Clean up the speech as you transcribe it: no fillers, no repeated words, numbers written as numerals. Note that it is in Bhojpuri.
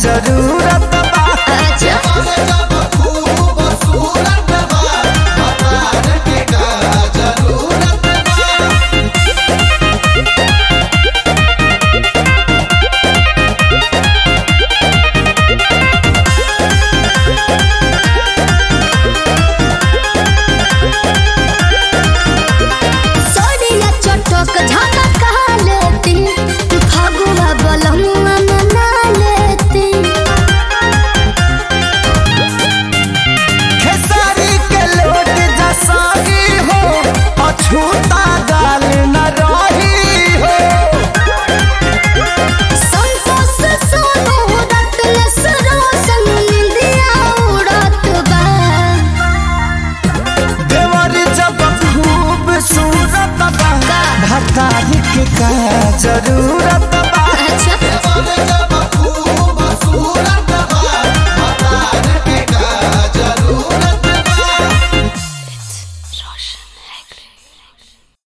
जरूरत बा। अच्छा सोनिया चटक झाका कहा लेती फगुआ बलमुआ मना लेती। खेसारी के लोट जसाही हो अछूता गाल न रही हो। संतोष सोनू रत्न सरोसन निंदिया उड़त बा। देवर जब खूब सूरत बा भतारी के का जरूरत